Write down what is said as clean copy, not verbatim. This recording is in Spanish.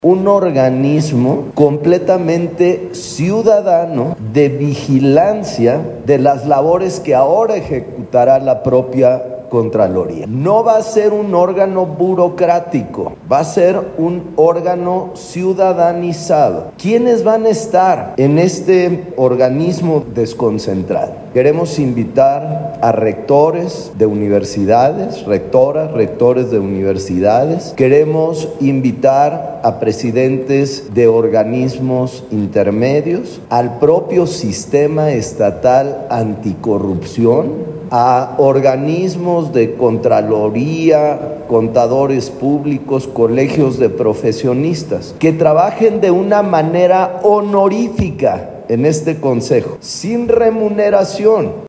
un organismo completamente ciudadano de vigilancia de las labores que ahora ejecutará la propia Contraloría. No va a ser un órgano burocrático, va a ser un órgano ciudadanizado. ¿Quiénes van a estar en este organismo desconcentrado? Queremos invitar a rectores de universidades, rectoras, rectores de universidades. Queremos invitar a presidentes de organismos intermedios, al propio sistema estatal anticorrupción, a organismos de Contraloría, contadores públicos, colegios de profesionistas, que trabajen de una manera honorífica en este consejo, sin remuneración.